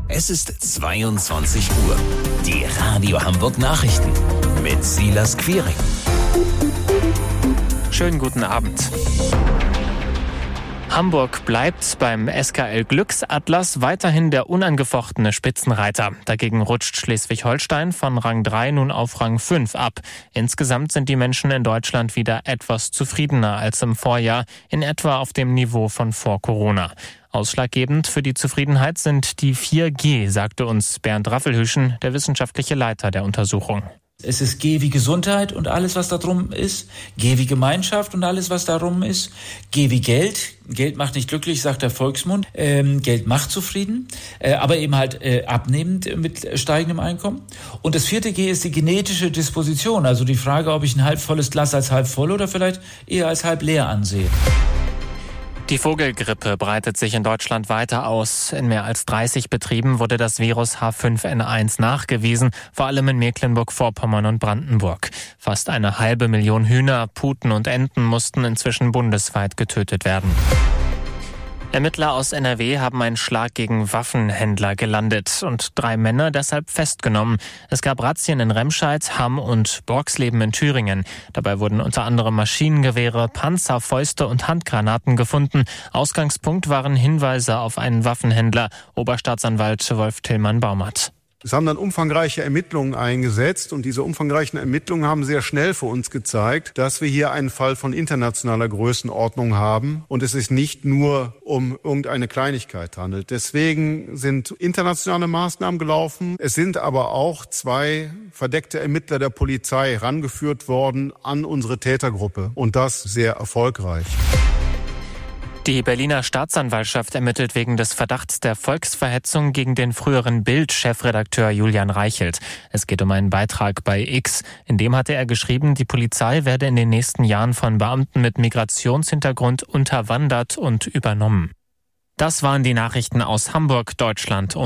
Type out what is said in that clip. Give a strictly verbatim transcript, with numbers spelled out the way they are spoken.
Es ist zweiundzwanzig Uhr. Die Radio Hamburg Nachrichten mit Silas Quiring. Schönen guten Abend. Hamburg bleibt beim S K L Glücksatlas weiterhin der unangefochtene Spitzenreiter. Dagegen rutscht Schleswig-Holstein von Rang drei nun auf Rang fünf ab. Insgesamt sind die Menschen in Deutschland wieder etwas zufriedener als im Vorjahr, in etwa auf dem Niveau von vor Corona. Ausschlaggebend für die Zufriedenheit sind die vier G, sagte uns Bernd Raffelhüschen, der wissenschaftliche Leiter der Untersuchung. Es ist G wie Gesundheit und alles, was da drum ist. G wie Gemeinschaft und alles, was darum ist. G wie Geld. Geld macht nicht glücklich, sagt der Volksmund. Ähm, Geld macht zufrieden, äh, aber eben halt äh, abnehmend mit steigendem Einkommen. Und das vierte G ist die genetische Disposition. Also die Frage, ob ich ein halb volles Glas als halb voll oder vielleicht eher als halb leer ansehe. Die Vogelgrippe breitet sich in Deutschland weiter aus. In mehr als dreißig Betrieben wurde das Virus H fünf N eins nachgewiesen, vor allem in Mecklenburg-Vorpommern und Brandenburg. Fast eine halbe Million Hühner, Puten und Enten mussten inzwischen bundesweit getötet werden. Ermittler aus N R W haben einen Schlag gegen Waffenhändler gelandet und drei Männer deshalb festgenommen. Es gab Razzien in Remscheid, Hamm und Borxleben in Thüringen. Dabei wurden unter anderem Maschinengewehre, Panzer, Fäuste und Handgranaten gefunden. Ausgangspunkt waren Hinweise auf einen Waffenhändler, Oberstaatsanwalt Wolf Tillmann-Baumert. Es haben dann umfangreiche Ermittlungen eingesetzt und diese umfangreichen Ermittlungen haben sehr schnell für uns gezeigt, dass wir hier einen Fall von internationaler Größenordnung haben und es sich nicht nur um irgendeine Kleinigkeit handelt. Deswegen sind internationale Maßnahmen gelaufen. Es sind aber auch zwei verdeckte Ermittler der Polizei herangeführt worden an unsere Tätergruppe und das sehr erfolgreich. Die Berliner Staatsanwaltschaft ermittelt wegen des Verdachts der Volksverhetzung gegen den früheren Bild-Chefredakteur Julian Reichelt. Es geht um einen Beitrag bei X. In dem hatte er geschrieben, die Polizei werde in den nächsten Jahren von Beamten mit Migrationshintergrund unterwandert und übernommen. Das waren die Nachrichten aus Hamburg, Deutschland und